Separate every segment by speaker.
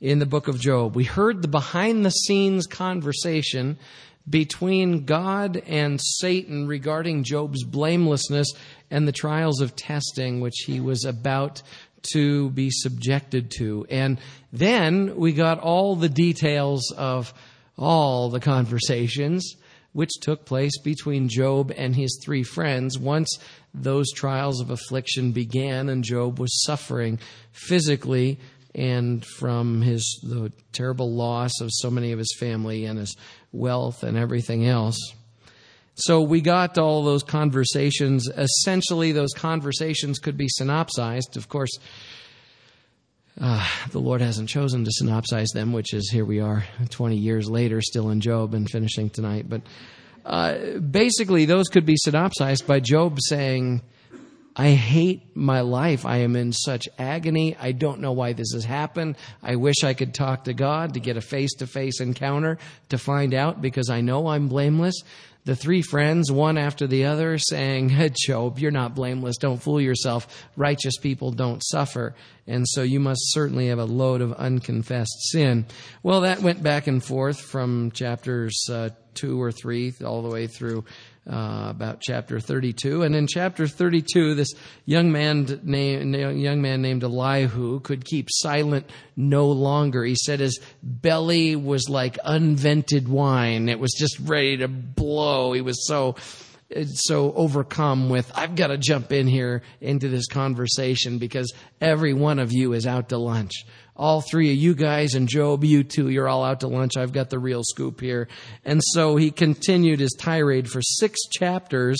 Speaker 1: in the book of Job. We heard the behind-the-scenes conversation between God and Satan regarding Job's blamelessness and the trials of testing which he was about to be subjected to. And then we got all the details of all the conversations which took place between Job and his three friends once those trials of affliction began and Job was suffering physically and from the terrible loss of so many of his family and his wealth and everything else. So we got all those conversations. Essentially, those conversations could be synopsized. Of course, the Lord hasn't chosen to synopsize them, which is here we are 20 years later, still in Job and finishing tonight. But basically, those could be synopsized by Job saying, I hate my life. I am in such agony. I don't know why this has happened. I wish I could talk to God to get a face-to-face encounter to find out because I know I'm blameless. The three friends, one after the other, saying, hey, Job, you're not blameless. Don't fool yourself. Righteous people don't suffer. And so you must certainly have a load of unconfessed sin. Well, that went back and forth from chapters 2 or 3 all the way through about chapter 32. And in chapter 32, this young man named Elihu could keep silent no longer. He said his belly was like unvented wine. It was just ready to blow. He was so overcome with, I've got to jump in here into this conversation because every one of you is out to lunch. All three of you guys and Job, you two, you're all out to lunch. I've got the real scoop here. And so he continued his tirade for 6 chapters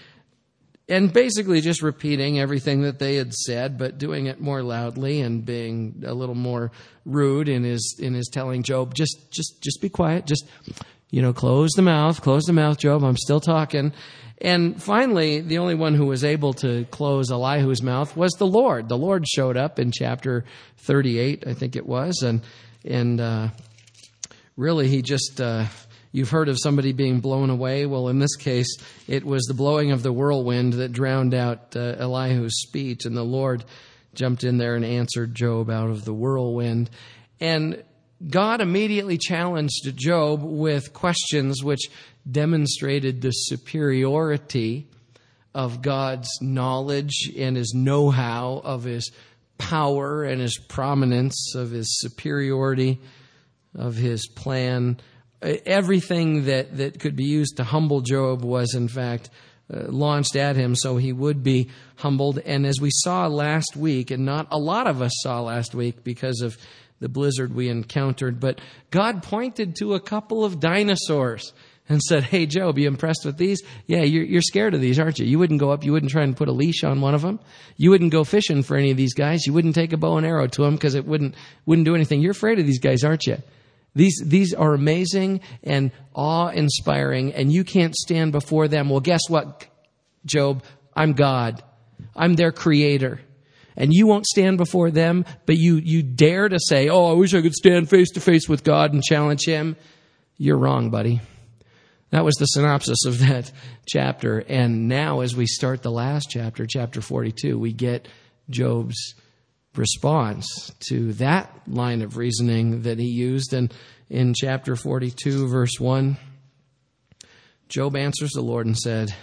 Speaker 1: and basically just repeating everything that they had said, but doing it more loudly and being a little more rude in his telling Job, just be quiet. Just, close the mouth, Job. I'm still talking. And finally, the only one who was able to close Elihu's mouth was the Lord. The Lord showed up in chapter 38, I think it was. And really, he just, you've heard of somebody being blown away. Well, in this case, it was the blowing of the whirlwind that drowned out Elihu's speech. And the Lord jumped in there and answered Job out of the whirlwind. And God immediately challenged Job with questions which demonstrated the superiority of God's knowledge and his know-how, of his power and his prominence, of his superiority, of his plan. Everything that could be used to humble Job was, in fact, launched at him so he would be humbled. And as we saw last week, and not a lot of us saw last week because of the blizzard we encountered, but God pointed to a couple of dinosaurs and said, hey, Job, you impressed with these? Yeah, you're scared of these, aren't you? You wouldn't go up, you wouldn't try and put a leash on one of them. You wouldn't go fishing for any of these guys. You wouldn't take a bow and arrow to them because it wouldn't do anything. You're afraid of these guys, aren't you? These are amazing and awe-inspiring, and you can't stand before them. Well, guess what, Job? I'm God. I'm their creator. And you won't stand before them, but you dare to say, oh, I wish I could stand face to face with God and challenge him. You're wrong, buddy. That was the synopsis of that chapter. And now as we start the last chapter, chapter 42, we get Job's response to that line of reasoning that he used. And in chapter 42, verse 1, Job answers the Lord and said,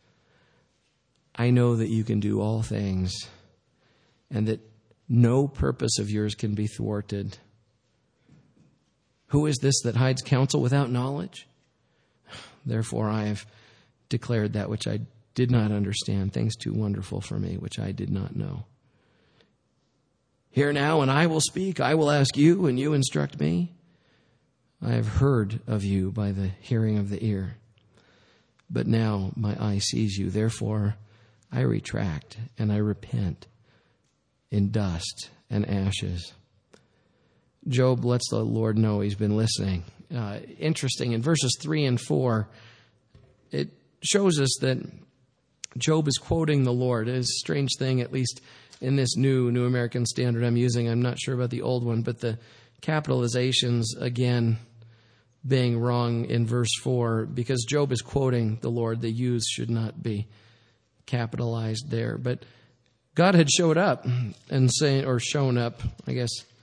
Speaker 1: I know that you can do all things, and that no purpose of yours can be thwarted. Who is this that hides counsel without knowledge? Therefore I have declared that which I did not understand, things too wonderful for me, which I did not know. Hear now, and I will speak. I will ask you, and you instruct me. I have heard of you by the hearing of the ear, but now my eye sees you. Therefore I retract, and I repent in dust and ashes. Job lets the Lord know he's been listening. Interesting, in verses 3 and 4, it shows us that Job is quoting the Lord. It's a strange thing, at least in this New American Standard I'm using. I'm not sure about the old one, but the capitalizations, again, being wrong in verse 4, because Job is quoting the Lord. The U's should not be capitalized there. But God had showed up and shown up, I guess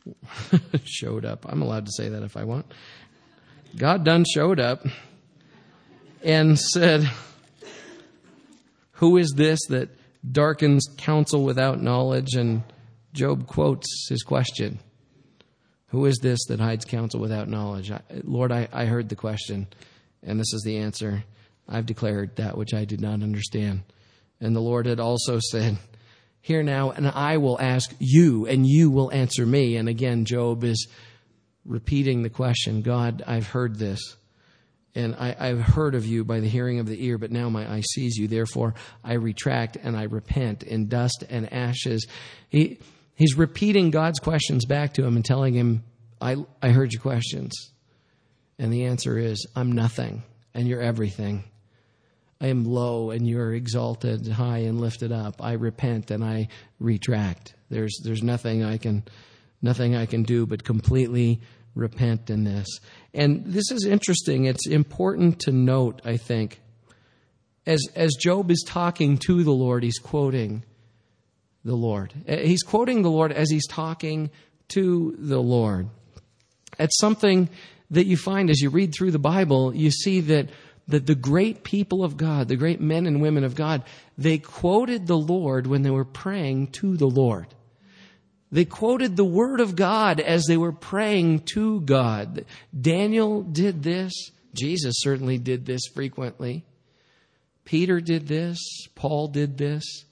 Speaker 1: showed up. I'm allowed to say that if I want. God done showed up and said, who is this that darkens counsel without knowledge? And Job quotes his question. Who is this that hides counsel without knowledge? Lord, I heard the question, and this is the answer. I've declared that which I did not understand. And the Lord had also said, hear now, and I will ask you, and you will answer me. And again, Job is repeating the question, God, I've heard this, and I've heard of you by the hearing of the ear, but now my eye sees you. Therefore, I retract and I repent in dust and ashes. He's repeating God's questions back to him and telling him, I heard your questions. And the answer is, I'm nothing, and you're everything. I am low, and you're exalted, high, and lifted up. I repent and I retract. There's nothing I can do but completely repent in this. And this is interesting. It's important to note, I think, as Job is talking to the Lord, he's quoting the Lord. He's quoting the Lord as he's talking to the Lord. It's something that you find as you read through the Bible. You see that the great people of God, the great men and women of God, they quoted the Lord when they were praying to the Lord. They quoted the Word of God as they were praying to God. Daniel did this. Jesus certainly did this frequently. Peter did this. Paul did this.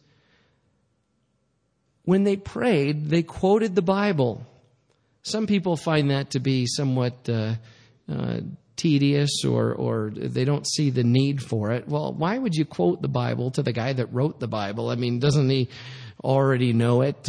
Speaker 1: When they prayed, they quoted the Bible. Some people find that to be somewhat tedious or they don't see the need for it. Well, why would you quote the Bible to the guy that wrote the Bible? I mean, doesn't he already know it?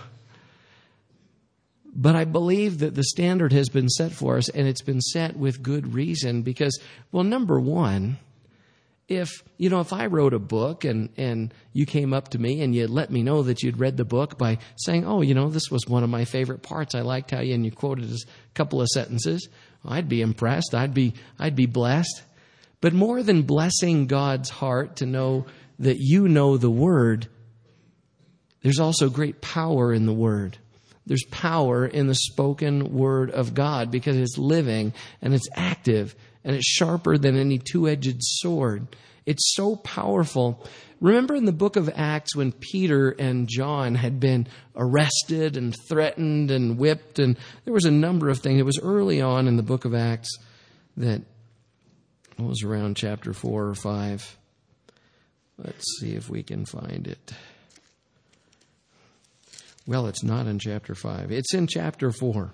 Speaker 1: But I believe that the standard has been set for us, and it's been set with good reason because, well, number one, if I wrote a book and you came up to me and you let me know that you'd read the book by saying, oh, this was one of my favorite parts. I liked how you quoted a couple of sentences. Well, I'd be impressed. I'd be blessed. But more than blessing God's heart to know that you know the Word, there's also great power in the Word. There's power in the spoken Word of God because it's living and it's active and it's sharper than any two-edged sword. It's so powerful. Remember in the book of Acts when Peter and John had been arrested and threatened and whipped, and there was a number of things. It was early on in the book of Acts that was around chapter 4 or 5. Let's see if we can find it. Well, it's not in chapter 5. It's in chapter 4.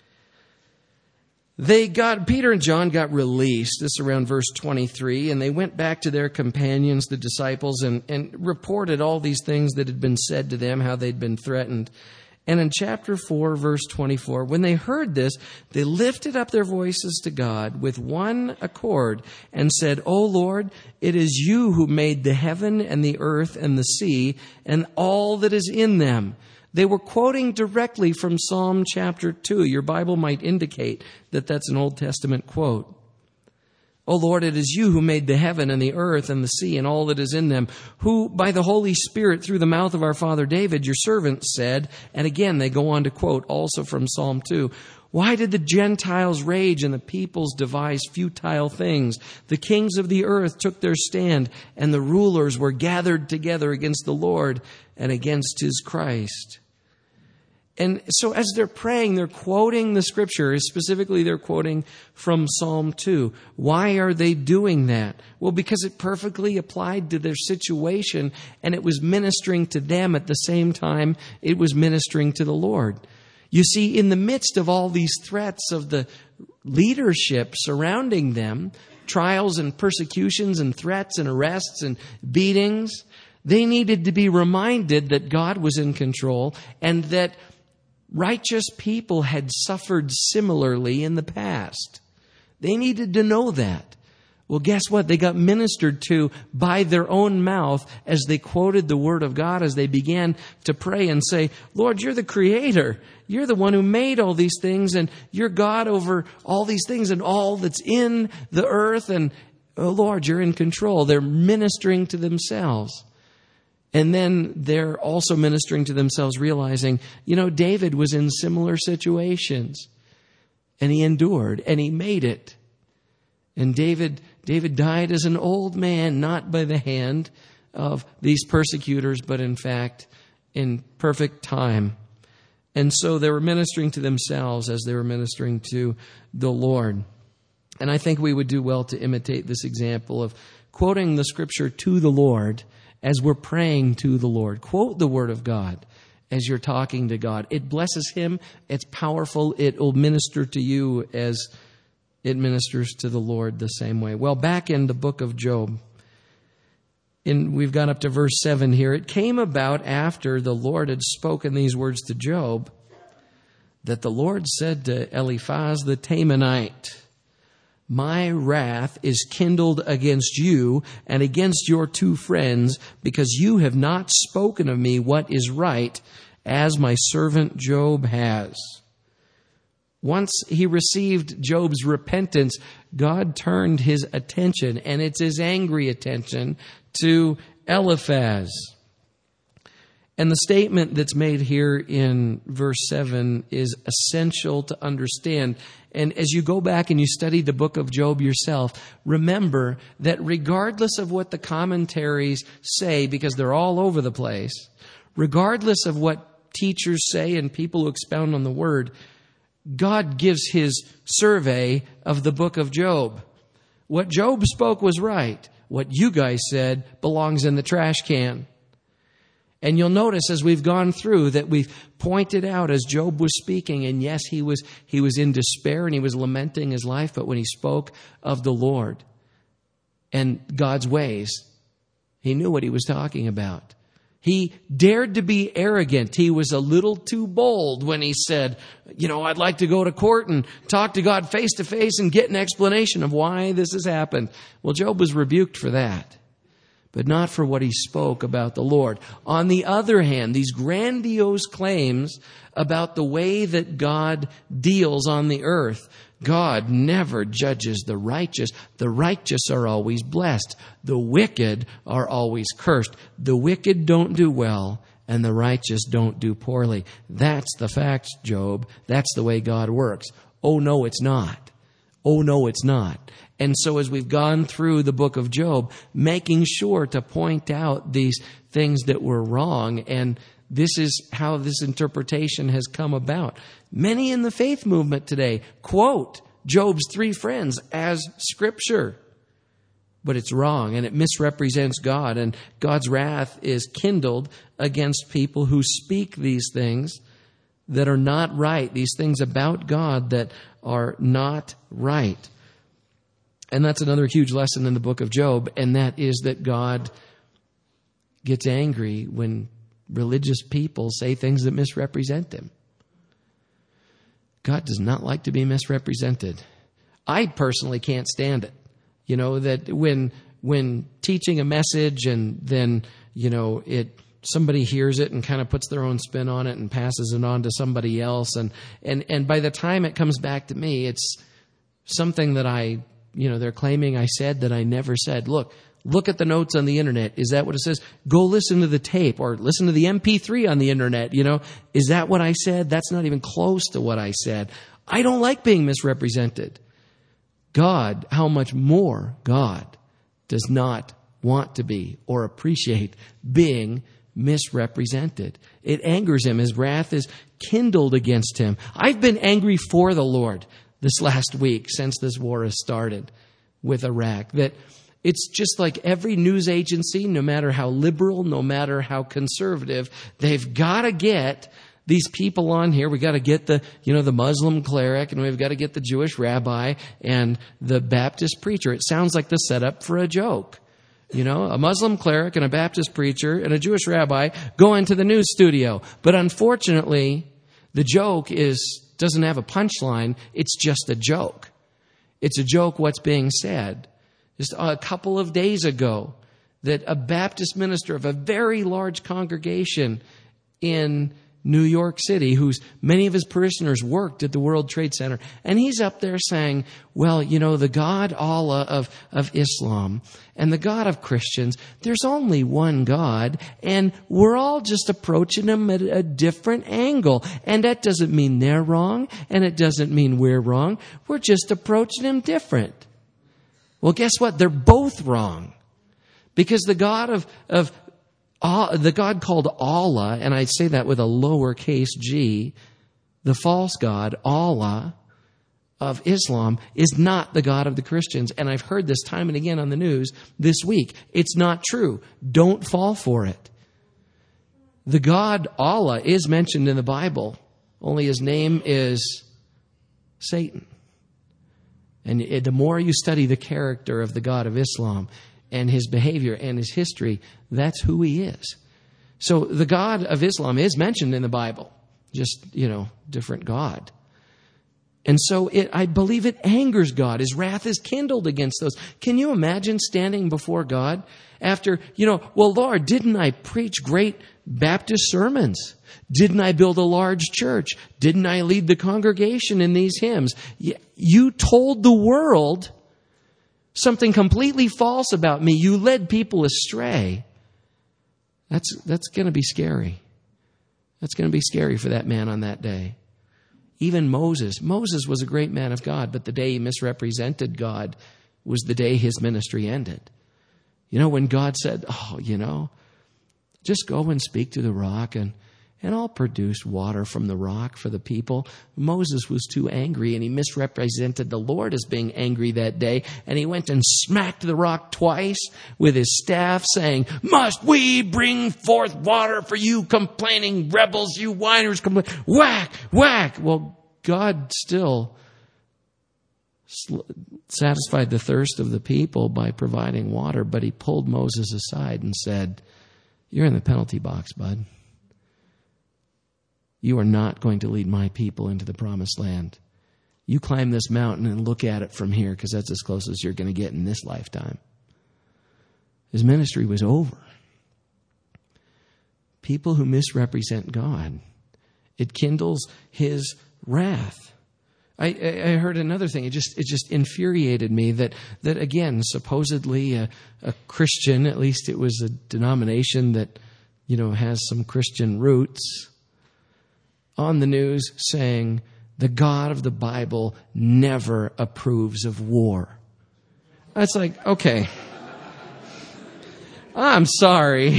Speaker 1: Peter and John got released. This is around verse 23. And they went back to their companions, the disciples, and reported all these things that had been said to them, how they'd been threatened. And in chapter 4, verse 24, when they heard this, they lifted up their voices to God with one accord and said, O Lord, it is you who made the heaven and the earth and the sea and all that is in them. They were quoting directly from Psalm chapter 2. Your Bible might indicate that that's an Old Testament quote. O Lord, it is you who made the heaven and the earth and the sea and all that is in them, who by the Holy Spirit through the mouth of our father David, your servant, said, and again they go on to quote also from Psalm 2, why did the Gentiles rage and the peoples devise futile things? The kings of the earth took their stand, and the rulers were gathered together against the Lord and against his Christ. And so as they're praying, they're quoting the scripture. Specifically, they're quoting from Psalm 2. Why are they doing that? Well, because it perfectly applied to their situation, and it was ministering to them at the same time it was ministering to the Lord. You see, in the midst of all these threats of the leadership surrounding them, trials and persecutions and threats and arrests and beatings, they needed to be reminded that God was in control and that righteous people had suffered similarly in the past. They needed to know that. Well, guess what? They got ministered to by their own mouth as they quoted the Word of God, as they began to pray and say, Lord, you're the Creator. You're the one who made all these things, and you're God over all these things and all that's in the earth. And, oh, Lord, you're in control. They're ministering to themselves. And then they're also ministering to themselves, realizing, David was in similar situations. And he endured, and he made it. And David died as an old man, not by the hand of these persecutors, but in fact, in perfect time. And so they were ministering to themselves as they were ministering to the Lord. And I think we would do well to imitate this example of quoting the Scripture to the Lord as we're praying to the Lord. Quote the Word of God as you're talking to God. It blesses Him. It's powerful. It will minister to you as it ministers to the Lord the same way. Well, back in the book of Job, we've gone up to verse 7 here. It came about after the Lord had spoken these words to Job that the Lord said to Eliphaz the Temanite, "My wrath is kindled against you and against your two friends, because you have not spoken of me what is right, as my servant Job has." Once he received Job's repentance, God turned his attention, and it's his angry attention, to Eliphaz. And the statement that's made here in verse 7 is essential to understand. And as you go back and you study the book of Job yourself, remember that regardless of what the commentaries say, because they're all over the place, regardless of what teachers say and people who expound on the Word, God gives His survey of the book of Job. What Job spoke was right. What you guys said belongs in the trash can. And you'll notice as we've gone through that we've pointed out as Job was speaking, and yes, he was in despair and he was lamenting his life, but when he spoke of the Lord and God's ways, he knew what he was talking about. He dared to be arrogant. He was a little too bold when he said, I'd like to go to court and talk to God face to face and get an explanation of why this has happened. Well, Job was rebuked for that, but not for what he spoke about the Lord. On the other hand, these grandiose claims about the way that God deals on the earth. God never judges the righteous. The righteous are always blessed. The wicked are always cursed. The wicked don't do well, and the righteous don't do poorly. That's the facts, Job. That's the way God works. Oh, no, it's not. Oh, no, it's not. And so as we've gone through the book of Job, making sure to point out these things that were wrong, and this is how this interpretation has come about. Many in the faith movement today quote Job's three friends as Scripture, but it's wrong, and it misrepresents God, and God's wrath is kindled against people who speak these things that are not right, these things about God that are not right. And that's another huge lesson in the book of Job, and that is that God gets angry when religious people say things that misrepresent Him. God does not like to be misrepresented. I personally can't stand it. That when teaching a message and then, somebody hears it and kind of puts their own spin on it and passes it on to somebody else. And by the time it comes back to me, it's something that they're claiming I said that I never said. Look at the notes on the internet. Is that what it says? Go listen to the tape or listen to the MP3 on the internet. Is that what I said? That's not even close to what I said. I don't like being misrepresented. God, how much more God does not want to be or appreciate being misrepresented. It angers Him. His wrath is kindled against Him. I've been angry for the Lord this last week since this war has started with Iraq. That it's just like every news agency, no matter how liberal, no matter how conservative, they've got to get these people on here. We got to get the Muslim cleric, and we've got to get the Jewish rabbi and the Baptist preacher. It sounds like the setup for a joke. A Muslim cleric and a Baptist preacher and a Jewish rabbi go into the news studio. But unfortunately, the joke doesn't have a punchline. It's just a joke. It's a joke what's being said. Just a couple of days ago, that a Baptist minister of a very large congregation in New York City, whose many of his parishioners worked at the World Trade Center. And he's up there saying, well, the God Allah of Islam and the God of Christians, there's only one God, and we're all just approaching him at a different angle. And that doesn't mean they're wrong, and it doesn't mean we're wrong. We're just approaching him different. Well, guess what? They're both wrong. Because the God the God called Allah, and I say that with a lowercase g, the false God, Allah of Islam, is not the God of the Christians. And I've heard this time and again on the news this week. It's not true. Don't fall for it. The God Allah is mentioned in the Bible, only his name is Satan. And the more you study the character of the God of Islam and his behavior and his history, that's who he is. So the God of Islam is mentioned in the Bible, just, different God. And so I believe it angers God. His wrath is kindled against those. Can you imagine standing before God after, well, Lord, didn't I preach great Baptist sermons? Didn't I build a large church? Didn't I lead the congregation in these hymns? You told the world something completely false about me. You led people astray. That's going to be scary. That's going to be scary for that man on that day. Even Moses was a great man of God, but the day he misrepresented God was the day his ministry ended. When God said, just go and speak to the rock and I'll produce water from the rock for the people. Moses was too angry, and he misrepresented the Lord as being angry that day. And he went and smacked the rock twice with his staff, saying, must we bring forth water for you complaining rebels, you whiners? Whack, whack. Well, God still satisfied the thirst of the people by providing water, but he pulled Moses aside and said, you're in the penalty box, bud. You are not going to lead my people into the promised land. You climb this mountain and look at it from here, because that's as close as you're going to get in this lifetime. His ministry was over. People who misrepresent God, it kindles his wrath. I heard another thing. It just infuriated me that again, supposedly a Christian, at least it was a denomination that has some Christian roots, on the news saying the God of the Bible never approves of war. That's like, okay, I'm sorry.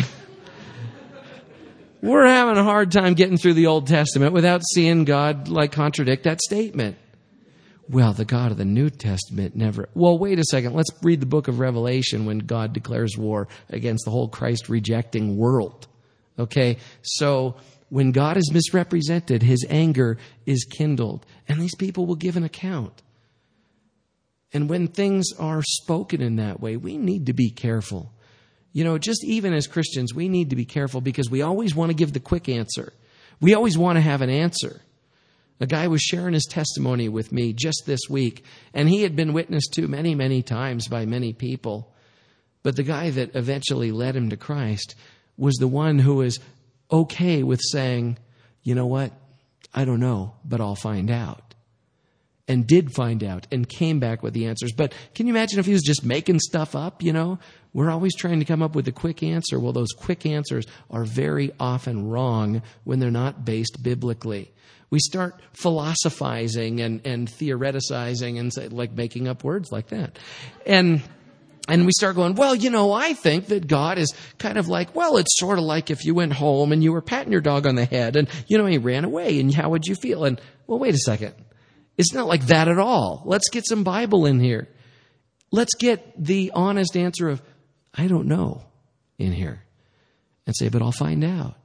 Speaker 1: We're having a hard time getting through the Old Testament without seeing God contradict that statement. Well, the God of the New Testament never. Well, wait a second. Let's read the book of Revelation when God declares war against the whole Christ-rejecting world. Okay, so when God is misrepresented, his anger is kindled. And these people will give an account. And when things are spoken in that way, we need to be careful. Just even as Christians, we need to be careful because we always want to give the quick answer. We always want to have an answer. A guy was sharing his testimony with me just this week, and he had been witnessed to many, many times by many people. But the guy that eventually led him to Christ was the one who was okay with saying, you know what? I don't know, but I'll find out. And did find out and came back with the answers. But can you imagine if he was just making stuff up, We're always trying to come up with a quick answer. Well, those quick answers are very often wrong when they're not based biblically. We start philosophizing and theoreticizing and making up words like that. And we start going, well, I think that God is kind of it's sort of like if you went home and you were patting your dog on the head and, he ran away and how would you feel? And, well, wait a second. It's not like that at all. Let's get some Bible in here. Let's get the honest answer of, I don't know, in here. And say, but I'll find out.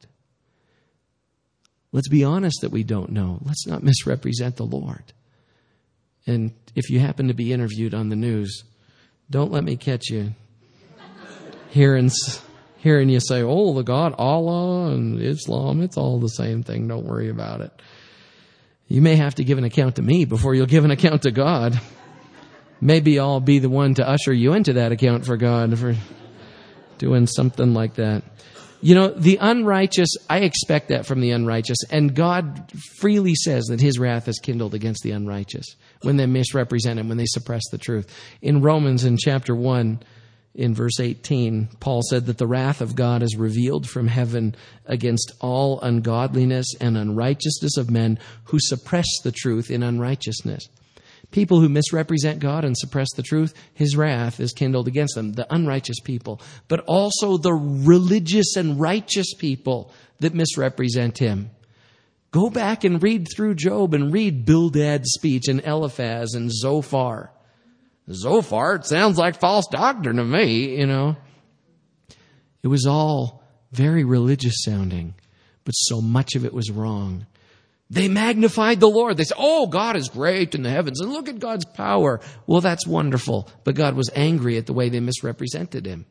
Speaker 1: Let's be honest that we don't know. Let's not misrepresent the Lord. And if you happen to be interviewed on the news, don't let me catch you hearing you say, oh, the God, Allah and Islam, it's all the same thing. Don't worry about it. You may have to give an account to me before you'll give an account to God. Maybe I'll be the one to usher you into that account for God for doing something like that. The unrighteous, I expect that from the unrighteous. And God freely says that his wrath is kindled against the unrighteous when they misrepresent him, when they suppress the truth. In Romans, in chapter 1, in verse 18, Paul said that the wrath of God is revealed from heaven against all ungodliness and unrighteousness of men who suppress the truth in unrighteousness. People who misrepresent God and suppress the truth, his wrath is kindled against them, the unrighteous people, but also the religious and righteous people that misrepresent him. Go back and read through Job and read Bildad's speech and Eliphaz and Zophar. Zophar, it sounds like false doctrine to me, It was all very religious sounding, but so much of it was wrong. They magnified the Lord. They said, oh, God is great in the heavens, and look at God's power. Well, that's wonderful, but God was angry at the way they misrepresented him.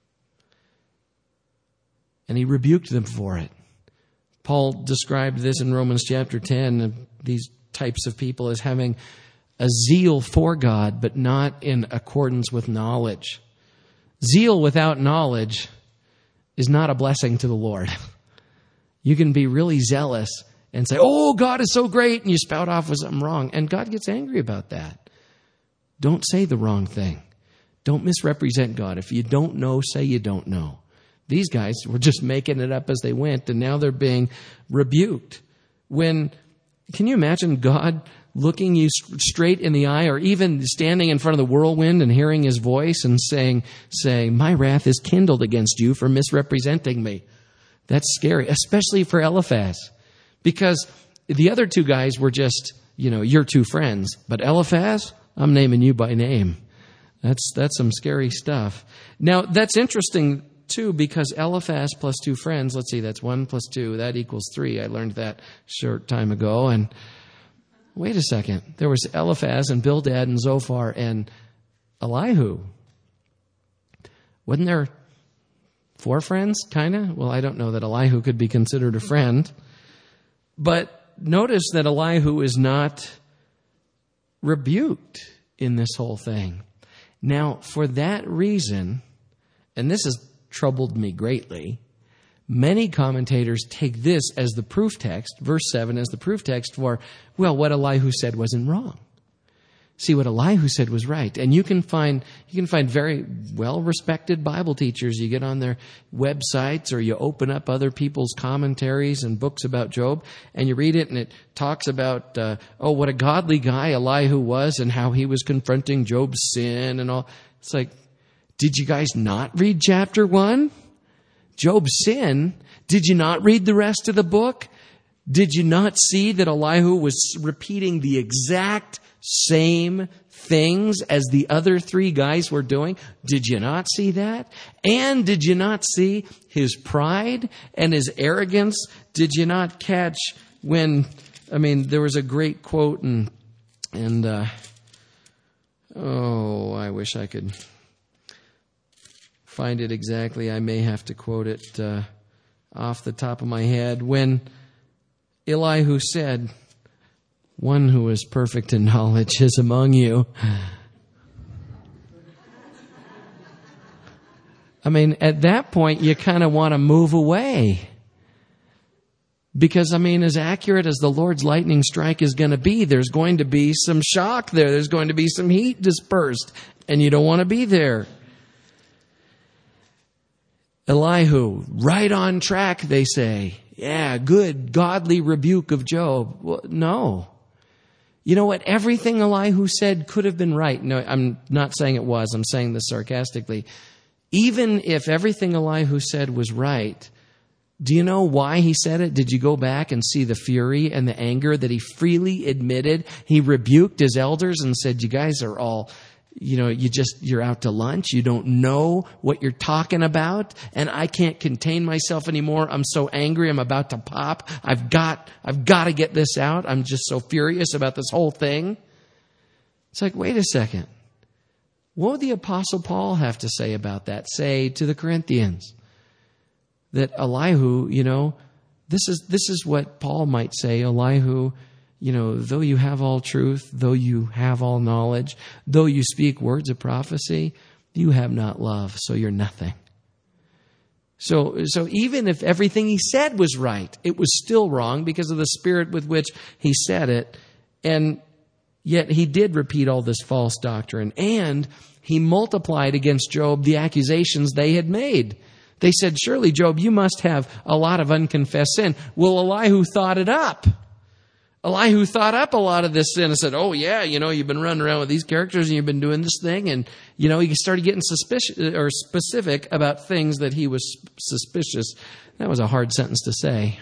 Speaker 1: And he rebuked them for it. Paul described this in Romans chapter 10, these types of people as having a zeal for God, but not in accordance with knowledge. Zeal without knowledge is not a blessing to the Lord. You can be really zealous and say, oh, God is so great, and you spout off with something wrong. And God gets angry about that. Don't say the wrong thing. Don't misrepresent God. If you don't know, say you don't know. These guys were just making it up as they went, and now they're being rebuked. Can you imagine God looking you straight in the eye, or even standing in front of the whirlwind and hearing his voice and saying, my wrath is kindled against you for misrepresenting me? That's scary, especially for Eliphaz. Because the other two guys were just, your two friends. But Eliphaz, I'm naming you by name. That's some scary stuff. Now, that's interesting, too, because Eliphaz plus two friends, let's see, that's 1 plus 2, that equals 3. I learned that short time ago. And wait a second. There was Eliphaz and Bildad and Zophar and Elihu. Wasn't there 4 friends, kind of? Well, I don't know that Elihu could be considered a friend. But notice that Elihu is not rebuked in this whole thing. Now, for that reason, and this has troubled me greatly, many commentators take this as the proof text, verse 7 as the proof text for, what Elihu said wasn't wrong. See, what Elihu said was right. And you can find very well-respected Bible teachers. You get on their websites or you open up other people's commentaries and books about Job, and you read it, and it talks about, what a godly guy Elihu was and how he was confronting Job's sin and all. It's like, did you guys not read chapter 1? Job's sin? Did you not read the rest of the book? Did you not see that Elihu was repeating the exact same things as the other 3 guys were doing? Did you not see that? And did you not see his pride and his arrogance? Did you not catch there was a great quote and I wish I could find it exactly. I may have to quote it off the top of my head. When Elihu said, one who is perfect in knowledge is among you. At that point, you kind of want to move away. Because, as accurate as the Lord's lightning strike is going to be, there's going to be some shock there. There's going to be some heat dispersed, and you don't want to be there. Elihu, right on track, they say. Yeah, good, godly rebuke of Job. Well, no. You know what? Everything Elihu said could have been right. No, I'm not saying it was. I'm saying this sarcastically. Even if everything Elihu said was right, do you know why he said it? Did you go back and see the fury and the anger that he freely admitted? He rebuked his elders and said, you guys are all, you're out to lunch. You don't know what you're talking about. And I can't contain myself anymore. I'm so angry. I'm about to pop. I've got to get this out. I'm just so furious about this whole thing. It's like, wait a second. What would the Apostle Paul have to say about that? Say to the Corinthians that Elihu, this is what Paul might say. Elihu, though you have all truth, though you have all knowledge, though you speak words of prophecy, you have not love, so you're nothing. So even if everything he said was right, it was still wrong because of the spirit with which he said it. And yet he did repeat all this false doctrine. And he multiplied against Job the accusations they had made. They said, surely, Job, you must have a lot of unconfessed sin. Well, Elihu thought it up. Elihu thought up a lot of this sin and said, oh, yeah, you've been running around with these characters and you've been doing this thing. And, he started getting suspicious or specific about things that he was suspicious. That was a hard sentence to say.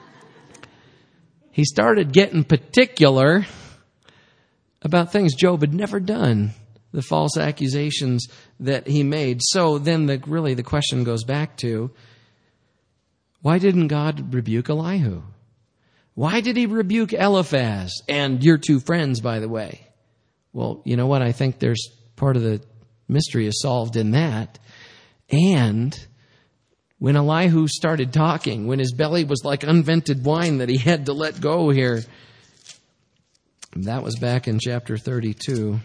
Speaker 1: He started getting particular about things Job had never done, the false accusations that he made. So then the question goes back to, why didn't God rebuke Elihu? Why did he rebuke Eliphaz and your two friends, by the way? Well, you know what? I think there's part of the mystery is solved in that. And when Elihu started talking, when his belly was like unvented wine that he had to let go here, that was back in chapter 32.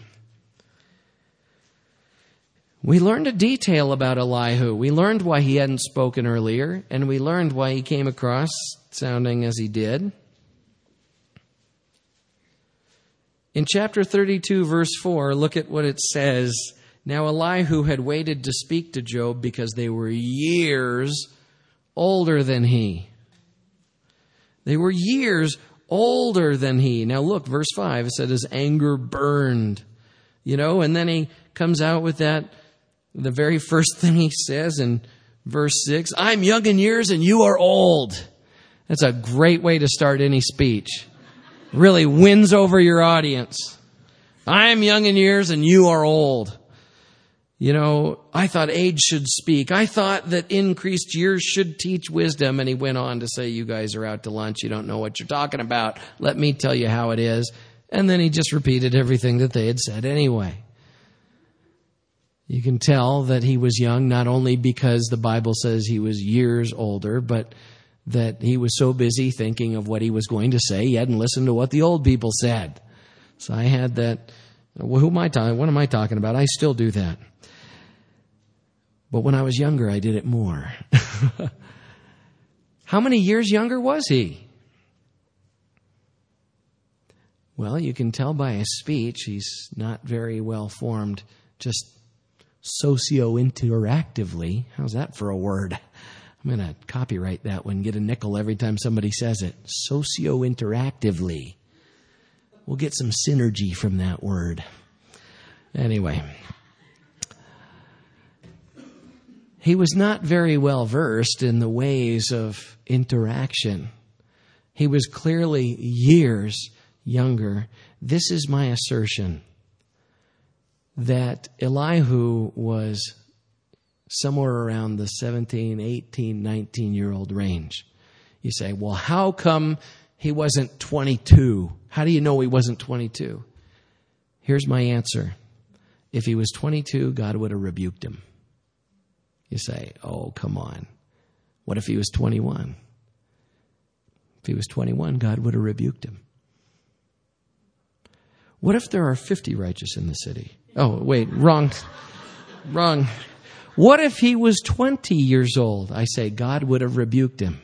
Speaker 1: We learned a detail about Elihu. We learned why he hadn't spoken earlier, and we learned why he came across sounding as he did. In chapter 32, verse 4, look at what it says. Now Elihu had waited to speak to Job because they were years older than he. They were years older than he. Now look, verse 5, it said his anger burned. And then he comes out with that, the very first thing he says in verse 6, I'm young in years and you are old. That's a great way to start any speech. Really wins over your audience. I'm young in years and you are old. I thought age should speak. I thought that increased years should teach wisdom. And he went on to say, you guys are out to lunch. You don't know what you're talking about. Let me tell you how it is. And then he just repeated everything that they had said anyway. You can tell that he was young, not only because the Bible says he was years older, but that he was so busy thinking of what he was going to say, he hadn't listened to what the old people said. So I had that, well, what am I talking about? I still do that. But when I was younger, I did it more. How many years younger was he? Well, you can tell by his speech, he's not very well formed, just socio-interactively. How's that for a word? I'm going to copyright that one, get a nickel every time somebody says it. Socio-interactively. We'll get some synergy from that word. Anyway. He was not very well versed in the ways of interaction. He was clearly years younger. This is my assertion, that Elihu was somewhere around the 17, 18, 19-year-old range. You say, well, how come he wasn't 22? How do you know he wasn't 22? Here's my answer. If he was 22, God would have rebuked him. You say, oh, come on. What if he was 21? If he was 21, God would have rebuked him. What if there are 50 righteous in the city? Oh, wait, wrong. What if he was 20 years old? I say, God would have rebuked him.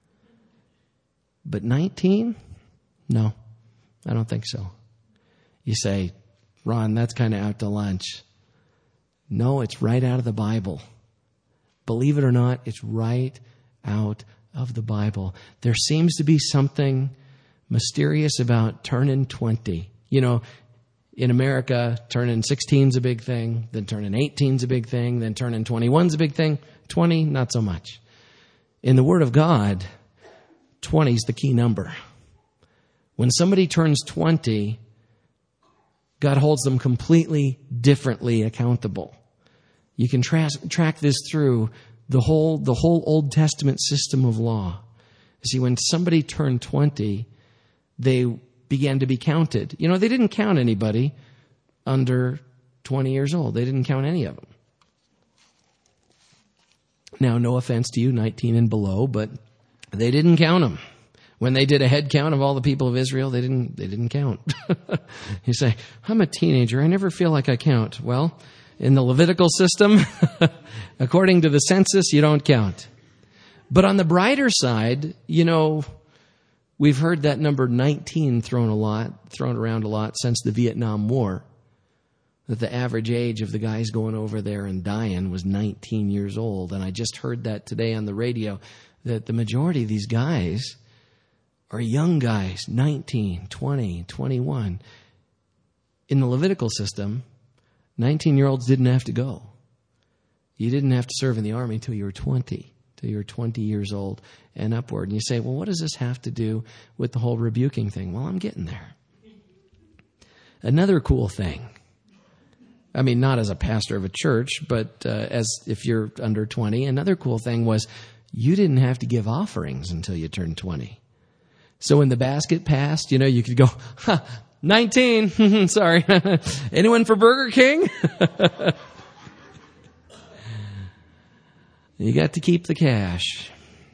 Speaker 1: But 19? No, I don't think so. You say, Ron, that's kind of out to lunch. No, it's right out of the Bible. Believe it or not, it's right out of the Bible. There seems to be something mysterious about turning 20. In America, turning 16 is a big thing, then turning 18 is a big thing, then turning 21 is a big thing. 20, not so much. In the Word of God, 20 is the key number. When somebody turns 20, God holds them completely differently accountable. You can track this through the whole Old Testament system of law. See, when somebody turned 20, they began to be counted. They didn't count anybody under 20 years old. They didn't count any of them. Now, no offense to you, 19 and below, but they didn't count them. When they did a head count of all the people of Israel, they didn't count. You say, I'm a teenager. I never feel like I count. Well, In the Levitical system, according to the census, you don't count. But on the brighter side, we've heard that number 19 thrown around a lot since the Vietnam War. That the average age of the guys going over there and dying was 19 years old. And I just heard that today on the radio, that the majority of these guys are young guys, 19, 20, 21. In the Levitical system, 19-year-olds didn't have to go. You didn't have to serve in the army until you were 20, till you were 20 years old and upward. And you say, well, what does this have to do with the whole rebuking thing? Well, I'm getting there. Another cool thing. I mean, not as a pastor of a church, but as if you're under 20, another cool thing was you didn't have to give offerings until you turned 20. So when the basket passed, you could go, 19, sorry. Anyone for Burger King? You got to keep the cash.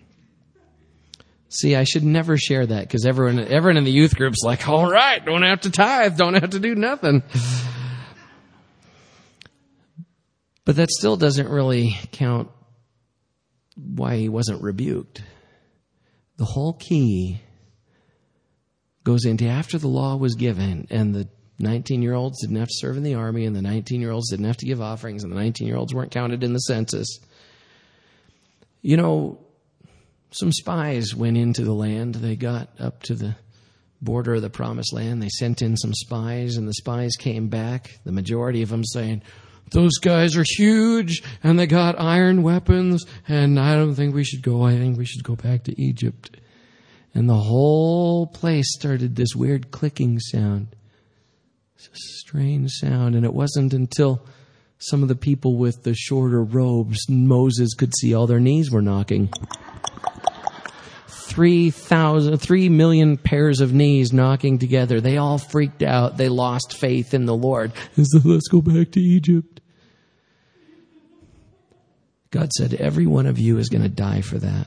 Speaker 1: See, I should never share that because everyone in the youth group's like, all right, don't have to tithe, don't have to do nothing. But that still doesn't really count why he wasn't rebuked. The whole key goes into after the law was given and the 19-year-olds didn't have to serve in the army and the 19-year-olds didn't have to give offerings and the 19-year-olds weren't counted in the census. Some spies went into the land. They got up to the border of the promised land. They sent in some spies and the spies came back, the majority of them saying, those guys are huge, and they got iron weapons, and I don't think we should go. I think we should go back to Egypt. And the whole place started this weird clicking sound. It's a strange sound, and it wasn't until some of the people with the shorter robes, Moses could see all their knees were knocking. 3 million pairs of knees knocking together. They all freaked out. They lost faith in the Lord. And so let's go back to Egypt. God said, every one of you is going to die for that.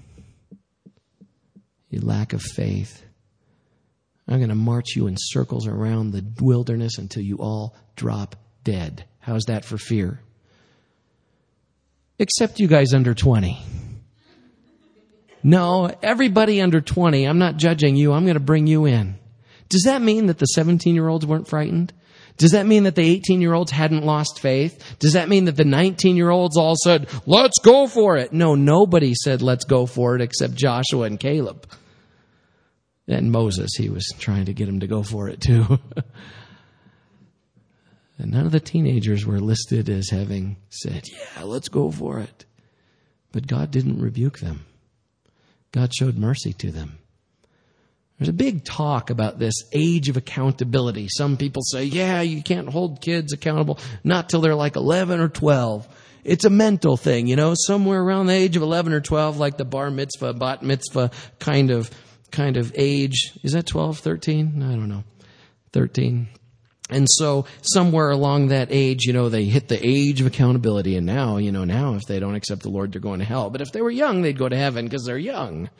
Speaker 1: Your lack of faith. I'm going to march you in circles around the wilderness until you all drop dead. How's that for fear? Except you guys under 20. No, everybody under 20, I'm not judging you. I'm going to bring you in. Does that mean that the 17-year-olds weren't frightened? Does that mean that the 18-year-olds hadn't lost faith? Does that mean that the 19-year-olds all said, let's go for it? No, nobody said let's go for it except Joshua and Caleb. And Moses, he was trying to get him to go for it too. And none of the teenagers were listed as having said, yeah, let's go for it. But God didn't rebuke them. God showed mercy to them. There's a big talk about this age of accountability. Some people say, yeah, you can't hold kids accountable, not till they're like 11 or 12. It's a mental thing, somewhere around the age of 11 or 12, like the bar mitzvah, bat mitzvah kind of age. Is that 12, 13? I don't know. 13. And so somewhere along that age, they hit the age of accountability. And now if they don't accept the Lord, they're going to hell. But if they were young, they'd go to heaven because they're young.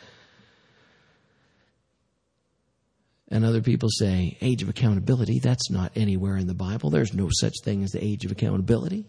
Speaker 1: And other people say, age of accountability, that's not anywhere in the Bible. There's no such thing as the age of accountability.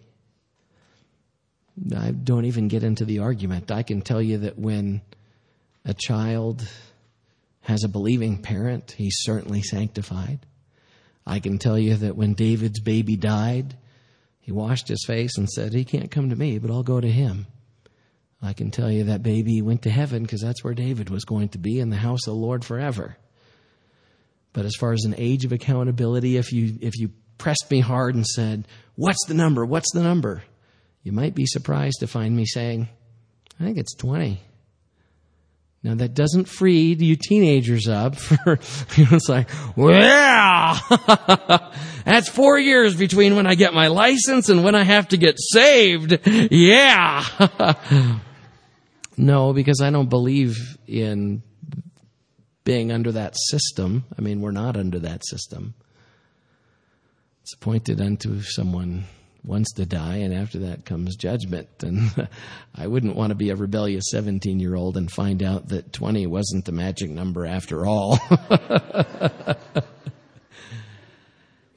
Speaker 1: I don't even get into the argument. I can tell you that when a child has a believing parent, he's certainly sanctified. I can tell you that when David's baby died, he washed his face and said, he can't come to me, but I'll go to him. I can tell you that baby went to heaven because that's where David was going to be, in the house of the Lord forever. But as far as an age of accountability, if you pressed me hard and said, what's the number? What's the number? You might be surprised to find me saying, I think it's 20. Now that doesn't free you teenagers up for, it's like, well, that's 4 years between when I get my license and when I have to get saved. Yeah. No, because I don't believe in being under that system. I mean, we're not under that system. It's appointed unto someone once to die, and after that comes judgment. And I wouldn't want to be a rebellious 17-year-old and find out that 20 wasn't the magic number after all.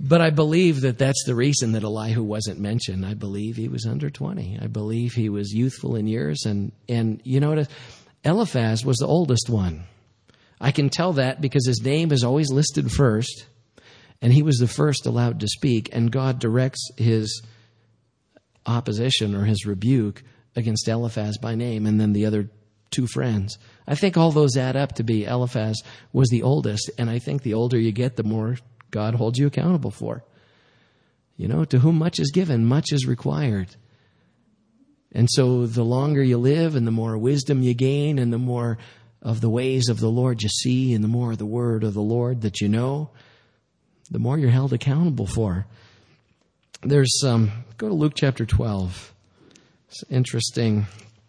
Speaker 1: But I believe that that's the reason that Elihu wasn't mentioned. I believe he was under 20. I believe he was youthful in years. And you know, Eliphaz was the oldest one. I can tell that because his name is always listed first. And he was the first allowed to speak. And God directs his opposition or his rebuke against Eliphaz by name. And then the other two friends. I think all those add up to be Eliphaz was the oldest. And I think the older you get, the more God holds you accountable for. You know, to whom much is given, much is required. And so the longer you live and the more wisdom you gain and the more of the ways of the Lord you see and the more of the word of the Lord that you know, the more you're held accountable for. There's, go to Luke chapter 12. It's an interesting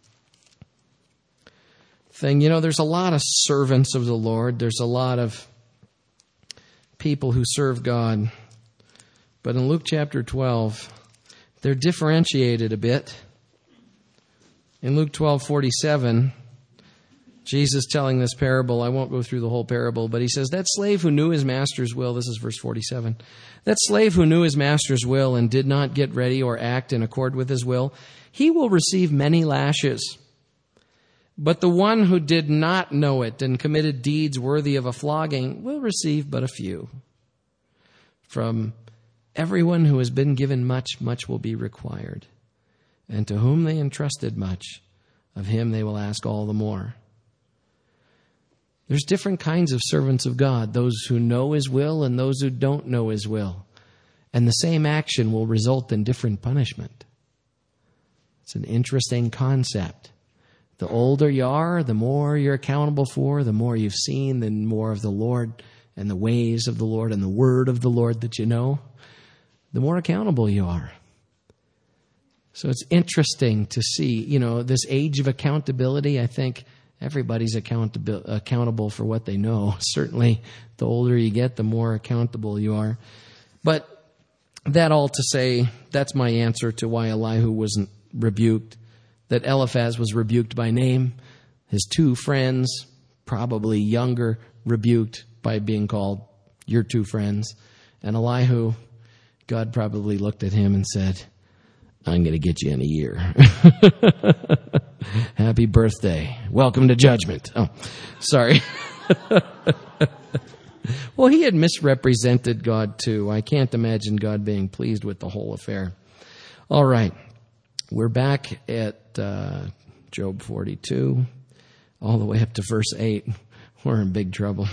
Speaker 1: thing. You know, there's a lot of servants of the Lord. There's a lot of people who serve God. But in Luke chapter 12, they're differentiated a bit. In Luke 12:47, Jesus telling this parable, I won't go through the whole parable, but he says, that slave who knew his master's will, this is verse 47, that slave who knew his master's will and did not get ready or act in accord with his will, he will receive many lashes. But the one who did not know it and committed deeds worthy of a flogging will receive but a few. From everyone who has been given much, much will be required. And to whom they entrusted much, of him they will ask all the more. There's different kinds of servants of God, those who know his will and those who don't know his will. And the same action will result in different punishment. It's an interesting concept. The older you are, the more you're accountable for, the more you've seen, the more of the Lord and the ways of the Lord and the word of the Lord that you know, the more accountable you are. So it's interesting to see, you know, this age of accountability. I think everybody's accountable for what they know. Certainly, the older you get, the more accountable you are. But that all to say, that's my answer to why Elihu wasn't rebuked. That Eliphaz was rebuked by name. His two friends, probably younger, rebuked by being called your two friends. And Elihu, God probably looked at him and said, I'm going to get you in a year. Happy birthday. Welcome to judgment. Oh, sorry. Well, he had misrepresented God too. I can't imagine God being pleased with the whole affair. All right. We're back at Job 42, all the way up to verse 8. We're in big trouble.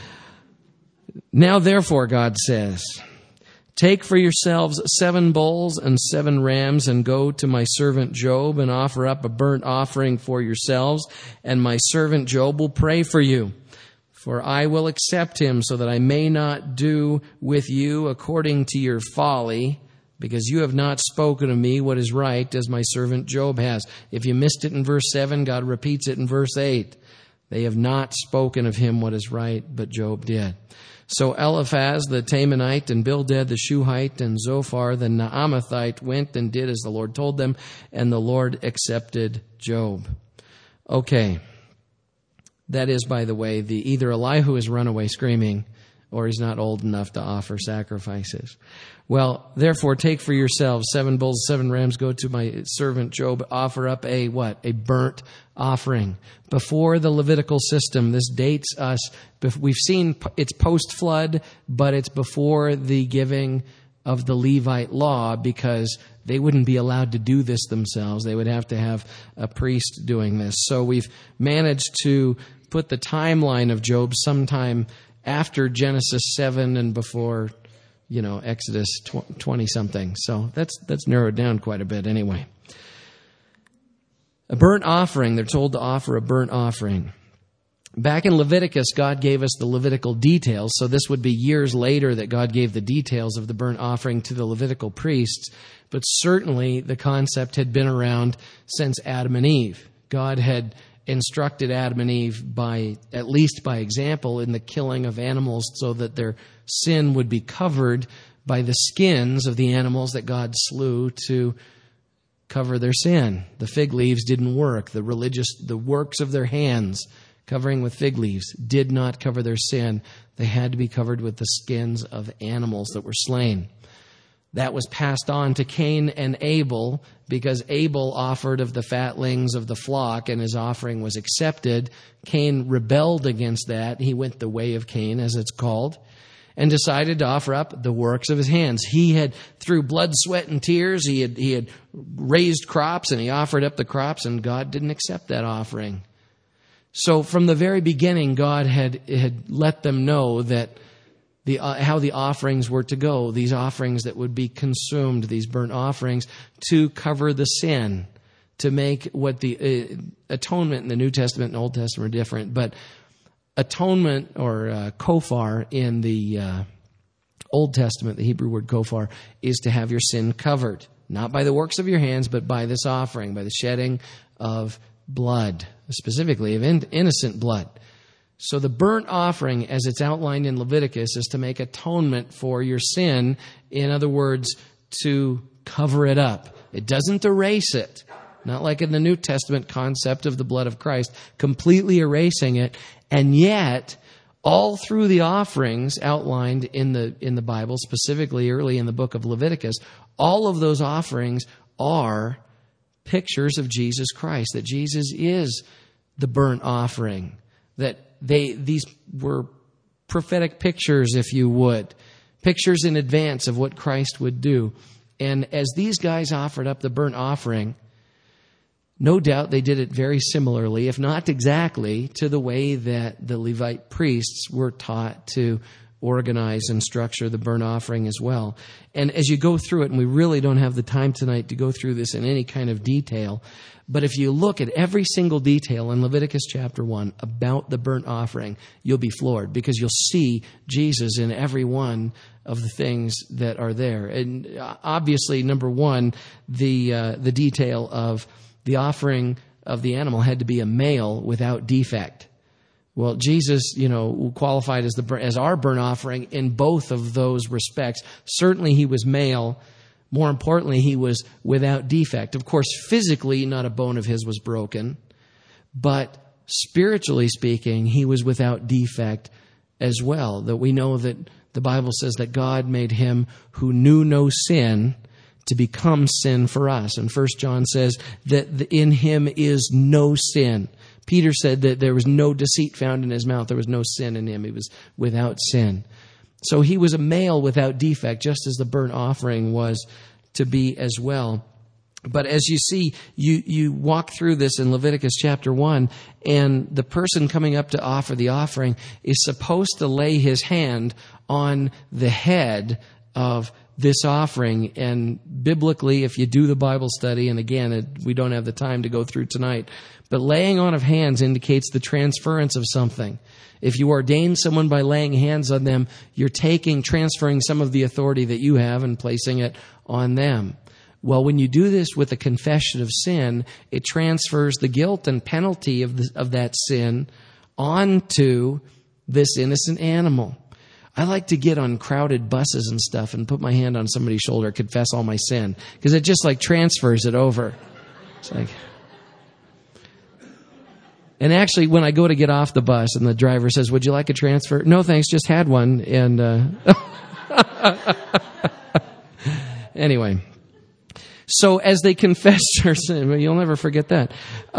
Speaker 1: Now, therefore, God says, take for yourselves 7 bulls and 7 rams and go to my servant Job and offer up a burnt offering for yourselves, and my servant Job will pray for you. For I will accept him so that I may not do with you according to your folly, because you have not spoken of me what is right, as my servant Job has. If you missed it in verse 7, God repeats it in verse 8. They have not spoken of him what is right, but Job did. So Eliphaz the Temanite and Bildad the Shuhite and Zophar the Naamathite went and did as the Lord told them, and the Lord accepted Job. Okay. That is, by the way, either Elihu has run away screaming, or he's not old enough to offer sacrifices. Well, therefore, take for yourselves 7 bulls, 7 rams, go to my servant Job, offer up a what? A burnt offering. Before the Levitical system, this dates us, we've seen it's post-flood, but it's before the giving of the Levite law, because they wouldn't be allowed to do this themselves. They would have to have a priest doing this. So we've managed to put the timeline of Job sometime after Genesis 7 and before, Exodus 20-something. So that's narrowed down quite a bit anyway. A burnt offering, they're told to offer a burnt offering. Back in Leviticus, God gave us the Levitical details, so this would be years later that God gave the details of the burnt offering to the Levitical priests, but certainly the concept had been around since Adam and Eve. God had instructed Adam and Eve at least by example, in the killing of animals so that their sin would be covered by the skins of the animals that God slew to cover their sin. The fig leaves didn't work. The works of their hands covering with fig leaves, did not cover their sin. They had to be covered with the skins of animals that were slain. That was passed on to Cain and Abel because Abel offered of the fatlings of the flock and his offering was accepted. Cain rebelled against that. He went the way of Cain, as it's called, and decided to offer up the works of his hands. He had, through blood, sweat, and tears, he had raised crops and he offered up the crops, and God didn't accept that offering. So from the very beginning, God had let them know that how the offerings were to go, these offerings that would be consumed, these burnt offerings, to cover the sin, to make what the atonement in the New Testament and Old Testament are different, but atonement, or kofar in the Old Testament, the Hebrew word kofar, is to have your sin covered, not by the works of your hands, but by this offering, by the shedding of blood, specifically of innocent blood. So the burnt offering, as it's outlined in Leviticus, is to make atonement for your sin. In other words, to cover it up. It doesn't erase it. Not like in the New Testament concept of the blood of Christ, completely erasing it. And yet, all through the offerings outlined in the Bible, specifically early in the book of Leviticus, all of those offerings are pictures of Jesus Christ, that Jesus is the burnt offering, that these were prophetic pictures, if you would, pictures in advance of what Christ would do. And as these guys offered up the burnt offering, no doubt they did it very similarly, if not exactly, to the way that the Levite priests were taught to organize and structure the burnt offering as well. And as you go through it, and we really don't have the time tonight to go through this in any kind of detail, but if you look at every single detail in Leviticus chapter 1 about the burnt offering, you'll be floored, because you'll see Jesus in every one of the things that are there. And obviously, number one, the detail of the offering of the animal had to be a male without defect. Well, Jesus, qualified as our burnt offering in both of those respects. Certainly he was male. More importantly, he was without defect. Of course, physically, not a bone of his was broken, but spiritually speaking, he was without defect as well. That we know that the Bible says that God made him who knew no sin to become sin for us. And 1 John says that in him is no sin. Peter said that there was no deceit found in his mouth. There was no sin in him. He was without sin. So he was a male without defect, just as the burnt offering was to be as well. But as you see, you walk through this in Leviticus chapter 1, and the person coming up to offer the offering is supposed to lay his hand on the head of this offering. And biblically, if you do the Bible study, and again, we don't have the time to go through tonight, but laying on of hands indicates the transference of something. If you ordain someone by laying hands on them, you're transferring some of the authority that you have and placing it on them. Well, when you do this with a confession of sin, it transfers the guilt and penalty of that sin onto this innocent animal. I like to get on crowded buses and stuff and put my hand on somebody's shoulder, confess all my sin, because it just transfers it over. It's like... And actually, when I go to get off the bus and the driver says, "Would you like a transfer?" "No, thanks, just had one." And anyway, so as they confessed their sin, you'll never forget that.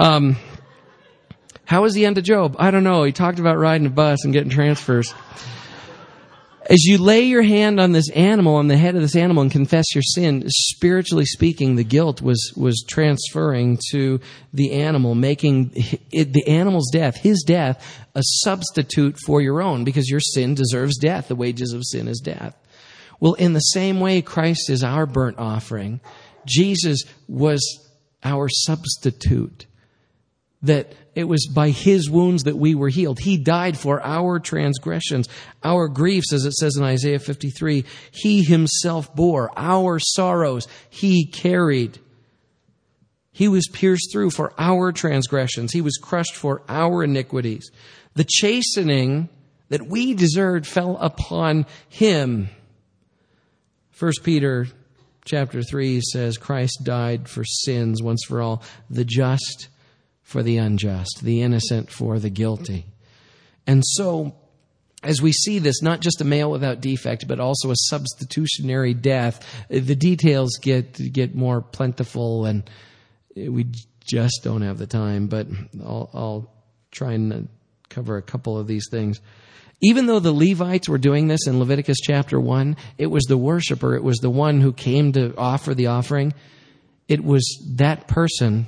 Speaker 1: How was the end of Job? I don't know. He talked about riding a bus and getting transfers. As you lay your hand on this animal, on the head of this animal, and confess your sin, spiritually speaking, the guilt was transferring to the animal, making the animal's death, his death, a substitute for your own, because your sin deserves death. The wages of sin is death. Well, in the same way, Christ is our burnt offering. Jesus was our substitute. That it was by his wounds that we were healed. He died for our transgressions, our griefs, as it says in Isaiah 53. He himself bore our sorrows. He carried. He was pierced through for our transgressions. He was crushed for our iniquities. The chastening that we deserved fell upon him. 1 Peter chapter 3 says, Christ died for sins once for all, the just for the unjust, the innocent for the guilty. And so, as we see this, not just a male without defect, but also a substitutionary death, the details get more plentiful, and we just don't have the time, but I'll try and cover a couple of these things. Even though the Levites were doing this in Leviticus chapter 1, it was the worshiper, it was the one who came to offer the offering. It was that person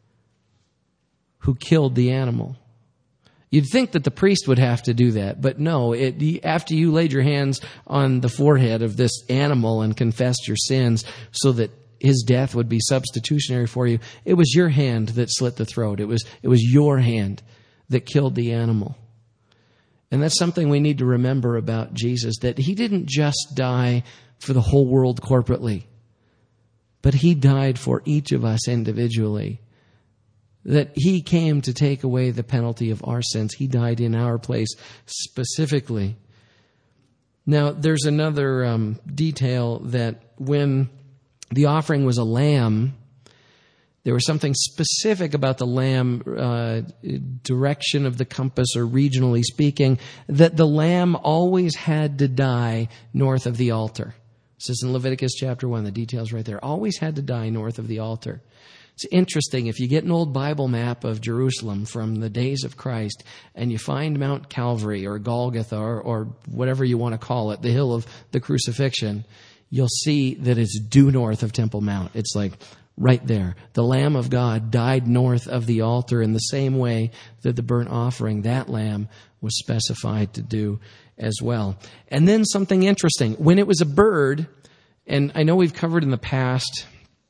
Speaker 1: who killed the animal. You'd think that the priest would have to do that, but no. After you laid your hands on the forehead of this animal and confessed your sins so that his death would be substitutionary for you, it was your hand that slit the throat. It was your hand that killed the animal. And that's something we need to remember about Jesus, that he didn't just die for the whole world corporately, but he died for each of us individually. That he came to take away the penalty of our sins. He died in our place specifically. Now, there's another detail that when the offering was a lamb, there was something specific about the lamb, direction of the compass, or regionally speaking, that the lamb always had to die north of the altar. This is in Leviticus chapter 1, the details right there. Always had to die north of the altar. It's interesting, if you get an old Bible map of Jerusalem from the days of Christ, and you find Mount Calvary or Golgotha or whatever you want to call it, the hill of the crucifixion, you'll see that it's due north of Temple Mount. It's like right there. The Lamb of God died north of the altar in the same way that the burnt offering, that lamb, was specified to do as well. And then something interesting. When it was a bird, and I know we've covered in the past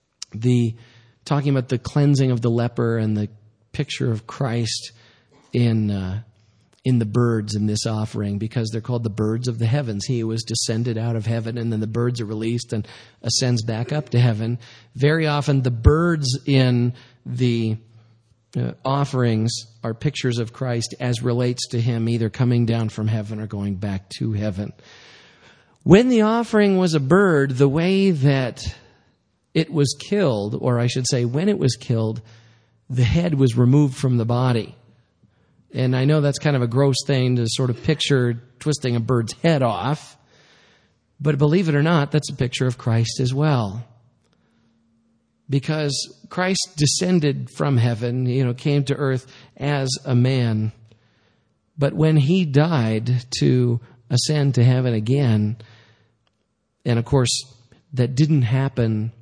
Speaker 1: talking about the cleansing of the leper and the picture of Christ in the birds in this offering, because they're called the birds of the heavens. He was descended out of heaven, and then the birds are released and ascends back up to heaven. Very often the birds in the offerings are pictures of Christ as relates to him either coming down from heaven or going back to heaven. When the offering was a bird, the way that it was killed, or I should say when it was killed, the head was removed from the body. And I know that's kind of a gross thing to sort of picture twisting a bird's head off, but believe it or not, that's a picture of Christ as well. Because Christ descended from heaven, came to earth as a man, but when he died to ascend to heaven again, and of course that didn't happen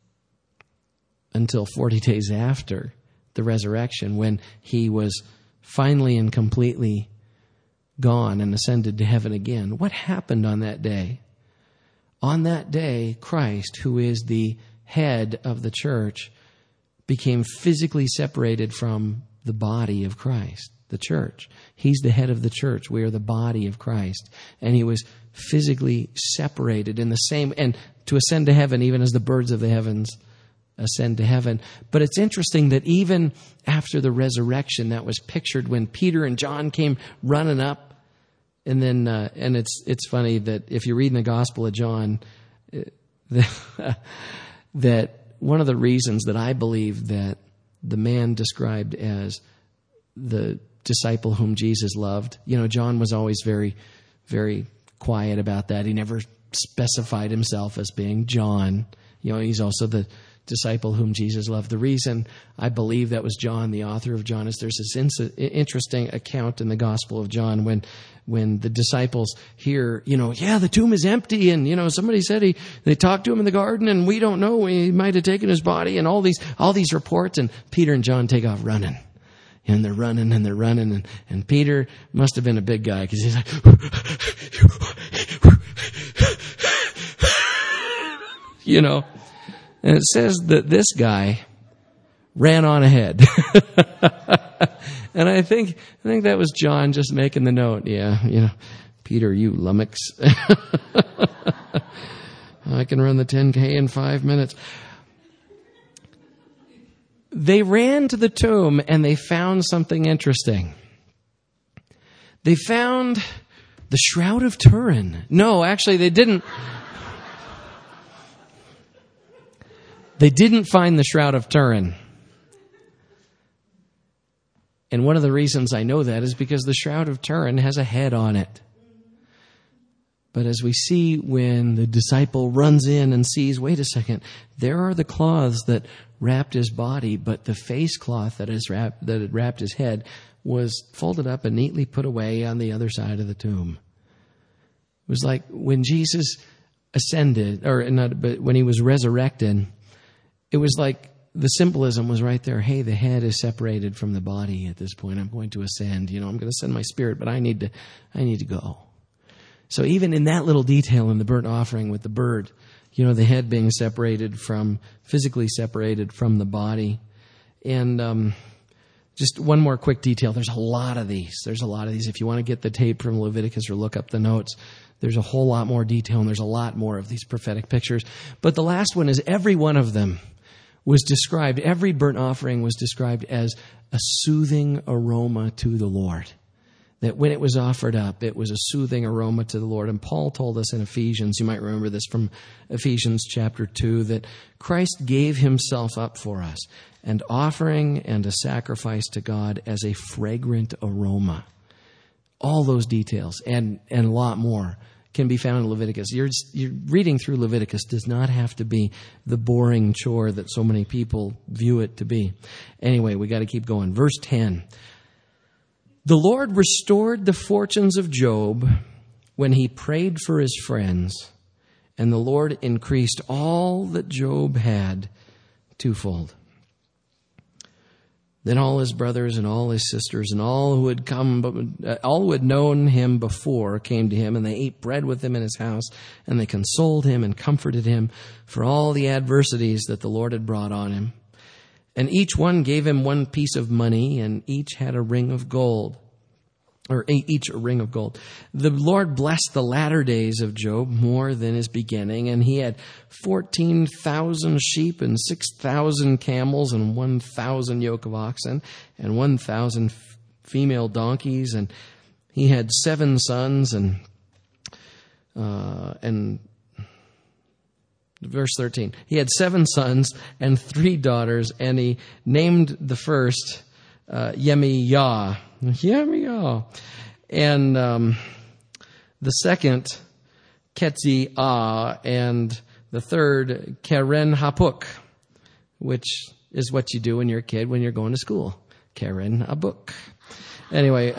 Speaker 1: until 40 days after the resurrection, when he was finally and completely gone and ascended to heaven again. What happened on that day? On that day, Christ, who is the head of the church, became physically separated from the body of Christ, the church. He's the head of the church. We are the body of Christ. And he was physically separated in the same, and to ascend to heaven, even as the birds of the heavens ascend to heaven. But it's interesting that even after the resurrection, that was pictured when Peter and John came running up. And then, and it's funny that if you read in the Gospel of John, that one of the reasons that I believe that the man described as the disciple whom Jesus loved, John was always very, very quiet about that. He never specified himself as being John. He's also the disciple whom Jesus loved. The reason I believe that was John, the author of John, is there's this interesting account in the Gospel of John when the disciples hear, the tomb is empty, and somebody said they talked to him in the garden, and we don't know, he might have taken his body, and all these reports, and Peter and John take off running. And they're running and they're running, and Peter must have been a big guy, because he's like, And it says that this guy ran on ahead. And I think that was John just making the note. Yeah, Peter, you lummox. I can run the 10K in 5 minutes. They ran to the tomb and they found something interesting. They found the Shroud of Turin. No, actually they didn't. They didn't find the Shroud of Turin. And one of the reasons I know that is because the Shroud of Turin has a head on it. But as we see when the disciple runs in and sees, wait a second, there are the cloths that wrapped his body, but the face cloth that had wrapped his head was folded up and neatly put away on the other side of the tomb. It was like when Jesus ascended, or not, but when he was resurrected, it was like the symbolism was right there. Hey, the head is separated from the body at this point. I'm going to ascend. I'm going to send my spirit, but I need to go. So even in that little detail in the burnt offering with the bird, the head being physically separated from the body. And just one more quick detail. There's a lot of these. If you want to get the tape from Leviticus or look up the notes, there's a whole lot more detail, and there's a lot more of these prophetic pictures. But the last one is every one of them was described, every burnt offering was described as a soothing aroma to the Lord. That when it was offered up, it was a soothing aroma to the Lord. And Paul told us in Ephesians, you might remember this from Ephesians chapter 2, that Christ gave himself up for us, an offering and a sacrifice to God as a fragrant aroma. All those details and a lot more can be found in Leviticus. You're reading through Leviticus does not have to be the boring chore that so many people view it to be. Anyway, we got to keep going. Verse 10. The Lord restored the fortunes of Job when he prayed for his friends, and the Lord increased all that Job had twofold. Then all his brothers and all his sisters and all who had known him before came to him, and they ate bread with him in his house, and they consoled him and comforted him for all the adversities that the Lord had brought on him. And each one gave him one piece of money, and each had a ring of gold. Each a ring of gold. The Lord blessed the latter days of Job more than his beginning, and he had 14,000 sheep and 6,000 camels and 1,000 yoke of oxen and 1,000 female donkeys, and he had 7 sons and verse 13. He had 7 sons and 3 daughters, and he named the first Yemiyah. And the second Ketziah, and the third Keren Hapuk, which is what you do when you're a kid when you're going to school. Keren Hapuk. Anyway,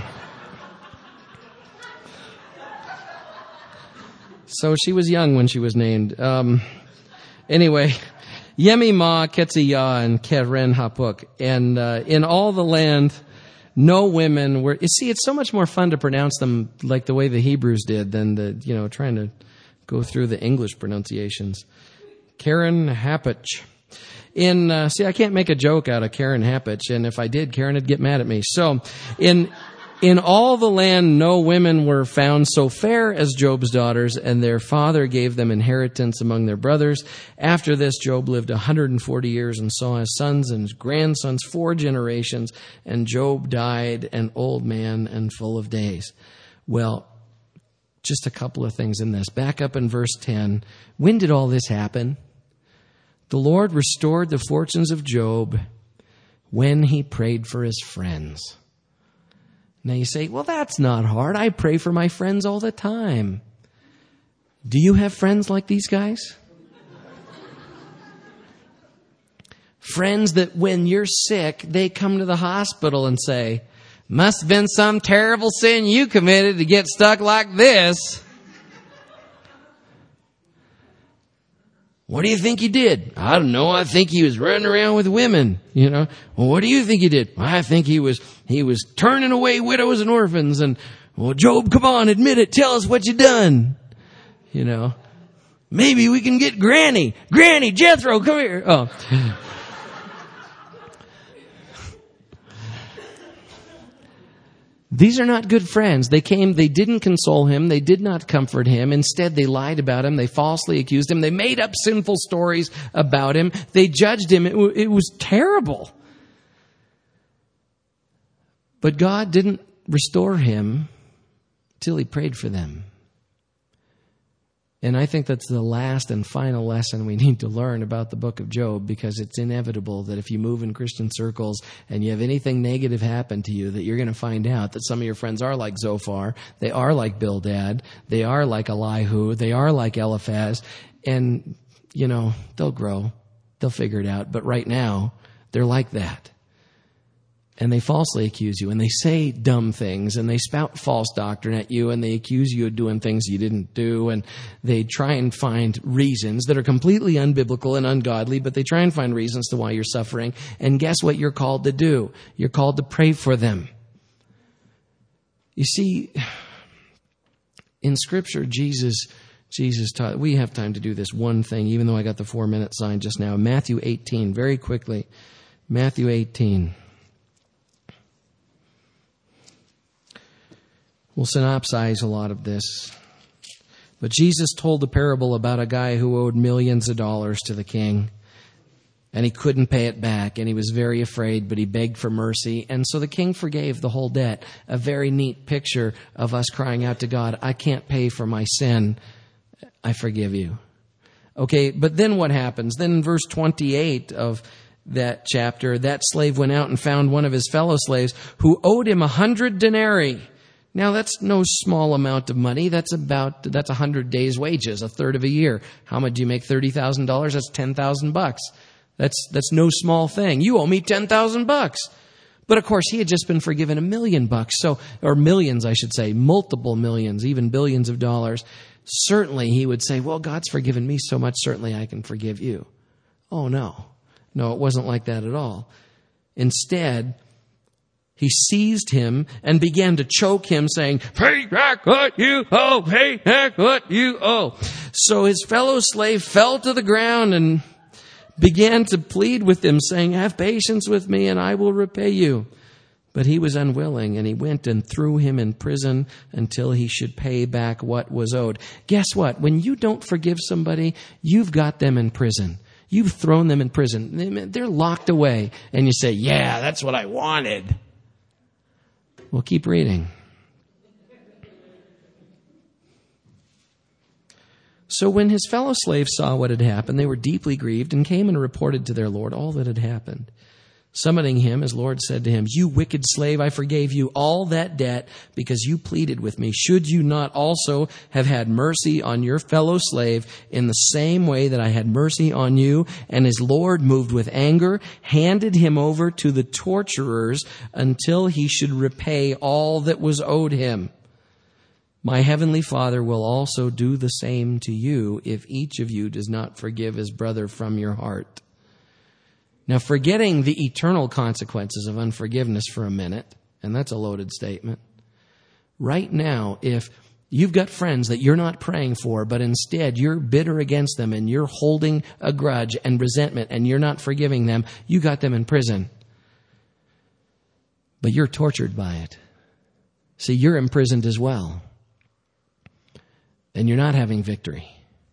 Speaker 1: so she was young when she was named. Anyway, Yemimah, Ketziah, and Keren Hapuk. And in all the land, no women were... You see, it's so much more fun to pronounce them like the way the Hebrews did than trying to go through the English pronunciations. Keren Hapuk. See, I can't make a joke out of Keren Hapuk, and if I did, Karen would get mad at me. So, in all the land, no women were found so fair as Job's daughters, and their father gave them inheritance among their brothers. After this, Job lived 140 years and saw his sons and his grandsons 4 generations, and Job died an old man and full of days. Well, just a couple of things in this. Back up in verse 10. When did all this happen? The Lord restored the fortunes of Job when he prayed for his friends. Now you say, well, that's not hard. I pray for my friends all the time. Do you have friends like these guys? Friends that when you're sick, they come to the hospital and say, must have been some terrible sin you committed to get stuck like this. What do you think he did? I don't know. I think he was running around with women, Well, what do you think he did? I think he was turning away widows and orphans. And, well, Job, come on, admit it. Tell us what you done. Maybe we can get Granny. Granny, Jethro, come here. Oh. These are not good friends. They didn't console him. They did not comfort him. Instead, they lied about him. They falsely accused him. They made up sinful stories about him. They judged him. It was terrible. But God didn't restore him till he prayed for them. And I think that's the last and final lesson we need to learn about the book of Job, because it's inevitable that if you move in Christian circles and you have anything negative happen to you, that you're going to find out that some of your friends are like Zophar, they are like Bildad, they are like Elihu, they are like Eliphaz, and, they'll grow, they'll figure it out. But right now, they're like that. And they falsely accuse you, and they say dumb things, and they spout false doctrine at you, and they accuse you of doing things you didn't do, and they try and find reasons that are completely unbiblical and ungodly, but they try and find reasons to why you're suffering. And guess what you're called to do? You're called to pray for them. You see, in Scripture, Jesus taught. We have time to do this one thing, even though I got the 4-minute sign just now. Matthew 18, very quickly. Matthew 18. We'll synopsize a lot of this. But Jesus told a parable about a guy who owed millions of dollars to the king, and he couldn't pay it back, and he was very afraid, but he begged for mercy, and so the king forgave the whole debt. A very neat picture of us crying out to God, I can't pay for my sin, I forgive you. Okay, but then what happens? Then in verse 28 of that chapter, that slave went out and found one of his fellow slaves who owed him 100 denarii. Now, that's no small amount of money. That's 100 days' wages, a third of a year. How much do you make? $30,000? That's $10,000. That's no small thing. You owe me $10,000. But of course, he had just been forgiven $1 million, or millions, I should say, multiple millions, even billions of dollars. Certainly, he would say, well, God's forgiven me so much, certainly I can forgive you. Oh, no. No, it wasn't like that at all. Instead, he seized him and began to choke him, saying, pay back what you owe, pay back what you owe. So his fellow slave fell to the ground and began to plead with him, saying, have patience with me and I will repay you. But he was unwilling, and he went and threw him in prison until he should pay back what was owed. Guess what? When you don't forgive somebody, you've got them in prison. You've thrown them in prison. They're locked away. And you say, yeah, that's what I wanted. Well, keep reading. So when his fellow slaves saw what had happened, they were deeply grieved and came and reported to their Lord all that had happened. Summoning him, his Lord said to him, you wicked slave, I forgave you all that debt because you pleaded with me. Should you not also have had mercy on your fellow slave in the same way that I had mercy on you? And his Lord, moved with anger, handed him over to the torturers until he should repay all that was owed him. My heavenly Father will also do the same to you if each of you does not forgive his brother from your heart. Now, forgetting the eternal consequences of unforgiveness for a minute, and that's a loaded statement. Right now, if you've got friends that you're not praying for, but instead you're bitter against them and you're holding a grudge and resentment and you're not forgiving them, you got them in prison. But you're tortured by it. See, you're imprisoned as well. And you're not having victory.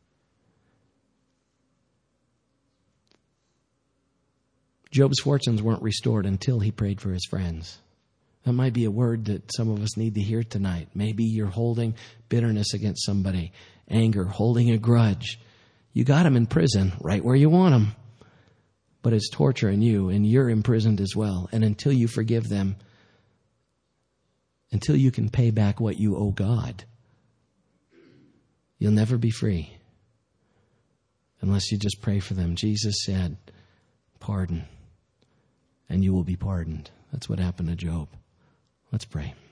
Speaker 1: Job's fortunes weren't restored until he prayed for his friends. That might be a word that some of us need to hear tonight. Maybe you're holding bitterness against somebody, anger, holding a grudge. You got him in prison right where you want him. But it's torturing you, and you're imprisoned as well. And until you forgive them, until you can pay back what you owe God, you'll never be free unless you just pray for them. Jesus said, pardon, and you will be pardoned. That's what happened to Job. Let's pray.